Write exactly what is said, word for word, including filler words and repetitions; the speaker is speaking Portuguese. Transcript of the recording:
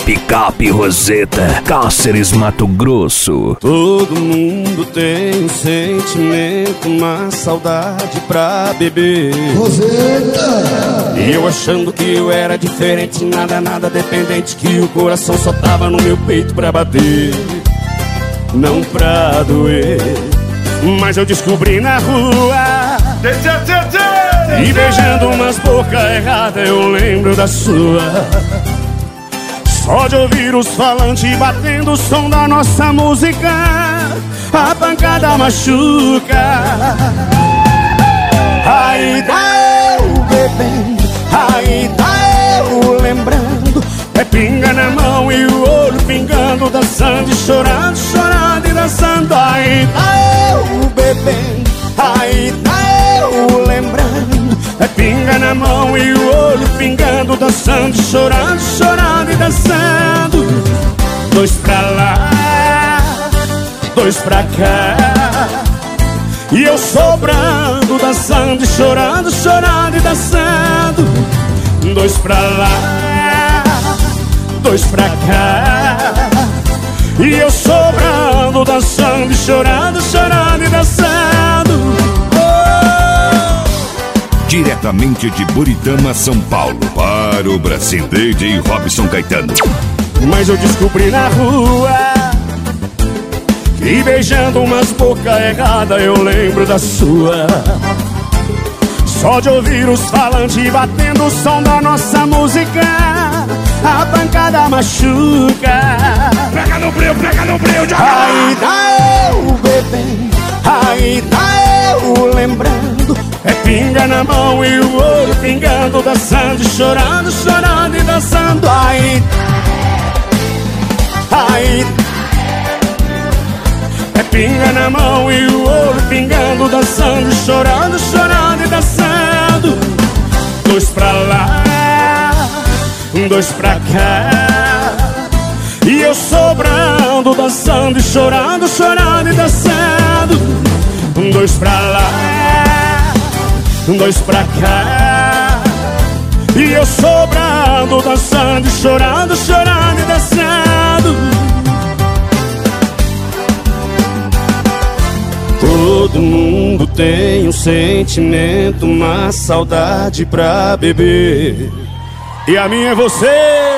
Picape Roseta, Cáceres, Mato Grosso. Todo mundo tem um sentimento, uma saudade pra beber. Roseta! E eu achando que eu era diferente, nada, nada dependente, que o coração só tava no meu peito pra bater, não pra doer. Mas eu descobri na rua, e beijando umas bocas erradas, eu lembro da sua. Só de ouvir os falantes batendo o som da nossa música, a pancada machuca. Aí tá eu bebendo, aí tá eu lembrando, é pinga na mão e o olho pingando, dançando e chorando, chorando e dançando. Aí tá eu bebendo, aí tá eu lembrando, é pinga na mão e o olho pingando, dançando, chorando, chorando e dançando. Dois pra lá, dois pra cá, e eu sobrando, dançando e chorando, chorando e dançando. Dois pra lá, dois pra cá, e eu sobrando, dançando e chorando, chorando e dançando. Diretamente de Buritama, São Paulo, para o Brasil, D J Robson Caetano. Mas eu descobri na rua, e beijando umas bocas erradas, eu lembro da sua. Só de ouvir os falantes batendo o som da nossa música, a pancada machuca. Pega no breu, pega no breu, joga! Aí tá eu bebendo, aí tá eu lembrando, é pinga na mão e o olho pingando, dançando e chorando, chorando e dançando. Aí, aí, é pinga na mão e o olho pingando, dançando, chorando, chorando e dançando. Dois pra lá, dois pra cá, e eu sobrando, dançando e chorando, chorando e dançando. Dois pra lá, dois pra cá, e eu sobrando, dançando e chorando, chorando e dançando. Todo mundo tem um sentimento, uma saudade pra beber, e a minha é você.